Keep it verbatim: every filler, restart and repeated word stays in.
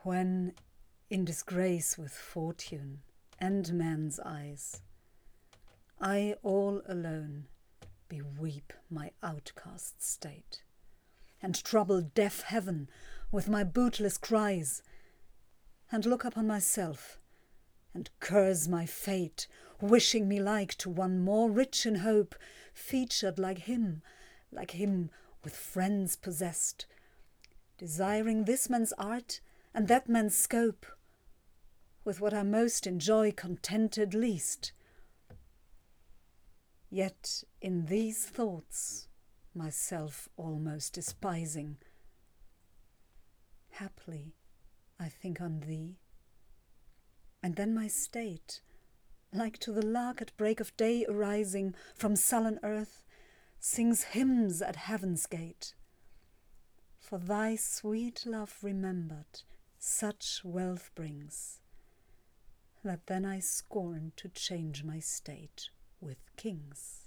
When, in disgrace with fortune and man's eyes, I all alone beweep my outcast state, and trouble deaf heaven with my bootless cries, and look upon myself, and curse my fate, wishing me like to one more rich in hope, featured like him, like him with friends possessed, desiring this man's art and that man's scope, with what I most enjoy contented least. Yet in these thoughts, myself almost despising, haply I think on thee, and then my state, like to the lark at break of day arising from sullen earth, sings hymns at heaven's gate. For thy sweet love remembered such wealth brings, that then I scorn to change my state with kings.